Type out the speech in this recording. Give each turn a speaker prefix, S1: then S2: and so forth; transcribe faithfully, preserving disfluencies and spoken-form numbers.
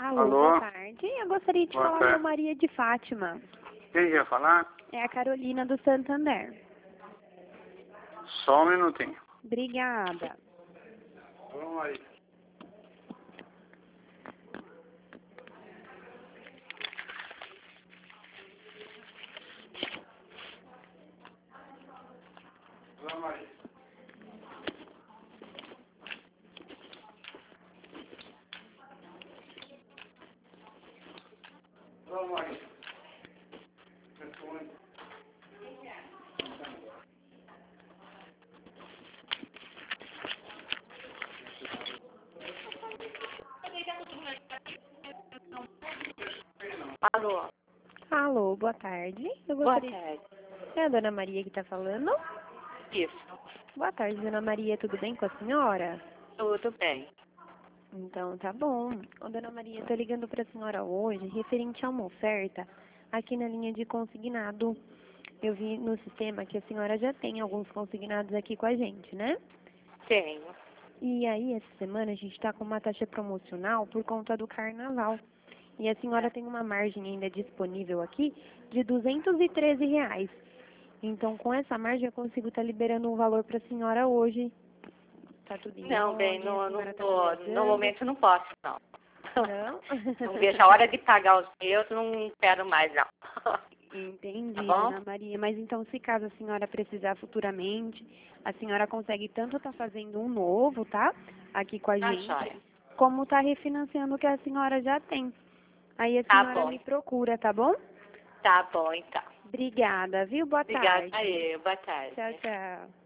S1: Alô,
S2: Alô?
S1: boa tarde. Eu gostaria de
S2: Boa
S1: falar
S2: tarde.
S1: com a Maria de Fátima.
S2: Quem quer falar?
S1: É a Carolina do Santander.
S2: Só um minutinho.
S1: Obrigada.
S2: Vamos aí. Vamos aí. Vamos aí. Responde.
S3: Alô,
S1: Alô, boa tarde. Eu
S3: boa
S1: gostaria...
S3: tarde.
S1: É a dona Maria que está falando?
S3: Isso,
S1: Boa tarde, dona Maria. Tudo bem com a senhora?
S3: tudo bem.
S1: Então, tá bom. Ô, dona Maria, eu tô ligando para a senhora hoje referente a uma oferta aqui na linha de consignado. Eu vi no sistema que a senhora já tem alguns consignados aqui com a gente, né?
S3: Tenho.
S1: E aí, essa semana, a gente está com uma taxa promocional por conta do carnaval. E a senhora tem uma margem ainda disponível aqui de duzentos e treze reais. Então, com essa margem, eu consigo estar liberando um valor para a senhora hoje. Tá tudo em
S3: Não, bem,
S1: ordem, a
S3: no, no,
S1: senhora tá
S3: no,
S1: precisando?
S3: no momento não posso, não.
S1: Não?
S3: Não vejo a hora de pagar os meus, não quero mais, não.
S1: Entendi,
S3: Tá bom?
S1: dona Maria. Mas então, se caso a senhora precisar futuramente, a senhora consegue tanto estar fazendo um novo, tá? Aqui com a
S3: Tá
S1: gente,
S3: joia.
S1: como tá refinanciando o que a senhora já tem. Aí a
S3: Tá
S1: senhora
S3: bom.
S1: me procura, tá bom?
S3: Tá bom, então.
S1: Obrigada, viu? Boa
S3: Obrigada
S1: tarde.
S3: aí, boa tarde.
S1: Tchau, tchau.